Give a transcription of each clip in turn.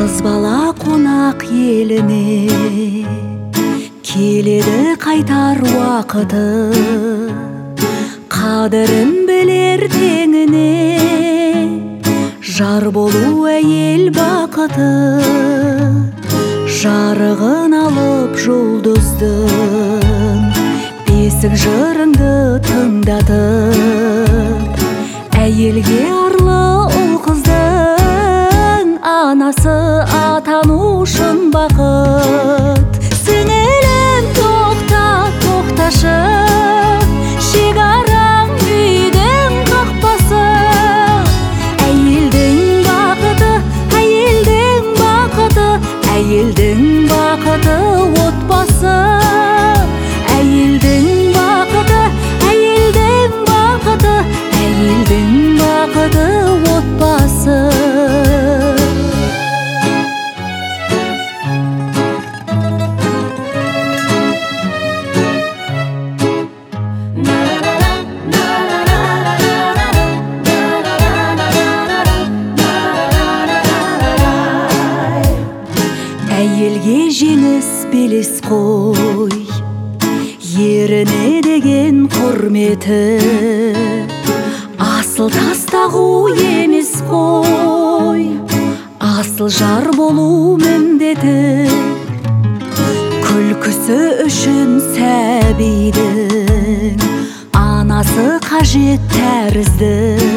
Қыз бала қонақ еліне келеді қайтар уақыты, қадірін білер теңіне, жар болу әйел бақыты. Жарығын алып жұлдыздың бесік жырыңды тыңдатып, әйелге арлы ұл қыздың анасы атану шын бақыт. Сіңілім тоқташы, шекараң үйдің қақпасы. Әйелдің бақыты, әйелдің бақыты, әйелдің бақыты отбасы. Әйелдің бақыты, әйелдің бақыты, әйелдің бақыты отбасы. Әйелге жеңіс белес қой, еріне деген құрметі. Асыл тастағу емес қой, асыл жар болу міндеті. Күлкісі үшін сәбидің анасы қажет тәрізді,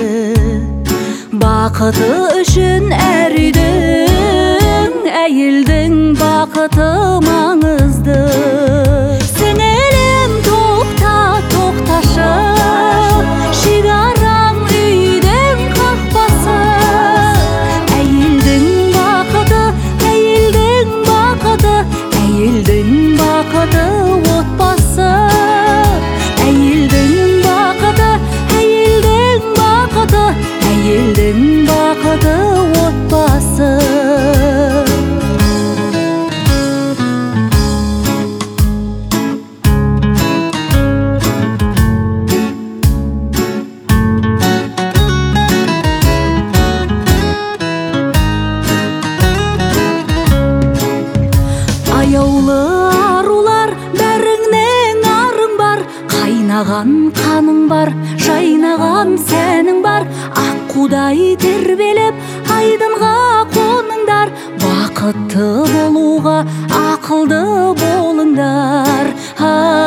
бақыты үшін әр үйдің әйелдің бақыты маңызды. Сіңілім тоқташы, шекараң үйдің қақпасы. Әйелдің бақыты, әйелдің бақыты, әйелдің бақыты отбасы. Әйелдің бақыты, әйелдің бақыты, әйелдің бақыты отбасы. Аяулы арулар, бәріңнен арың бар, қайнаған қаның бар, жайнаған сәнің бар. Аққудай тербеліп айдынға қоныңдар, бақытты болуға ақылды болыңдар.